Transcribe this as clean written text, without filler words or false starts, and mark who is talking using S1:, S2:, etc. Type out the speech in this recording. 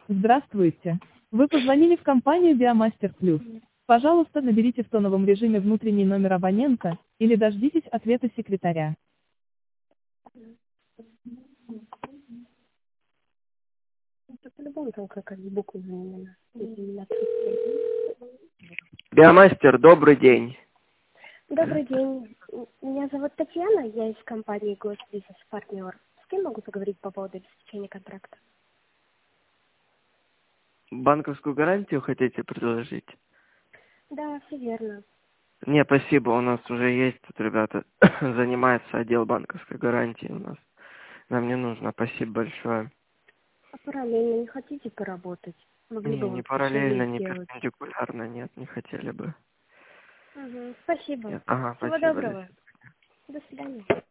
S1: Здравствуйте. Вы позвонили в компанию Биомастер Плюс. Пожалуйста, наберите в тоновом режиме внутренний номер абонента, или дождитесь ответа секретаря.
S2: Это по-любому там какая-то буква заменена. Или отсутствие.
S3: Биомастер, добрый день.
S2: Добрый день. Меня зовут Татьяна, я из компании Госбизнес Партнер. С кем могу поговорить по поводу обеспечения контракта?
S3: Банковскую гарантию хотите предложить?
S2: Да, все верно.
S3: Не, спасибо, у нас уже есть тут ребята, занимается отдел банковской гарантии у нас. Нам не нужно, спасибо большое.
S2: А параллельно не хотите поработать? Могли бы
S3: Не
S2: вот
S3: параллельно,
S2: дешевле
S3: не
S2: сделать.
S3: перпендикулярно, нет, не хотели бы.
S2: Угу. Спасибо.
S3: Нет. Ага,
S2: Всего
S3: спасибо, до
S2: доброго.
S3: свидания.
S2: До свидания.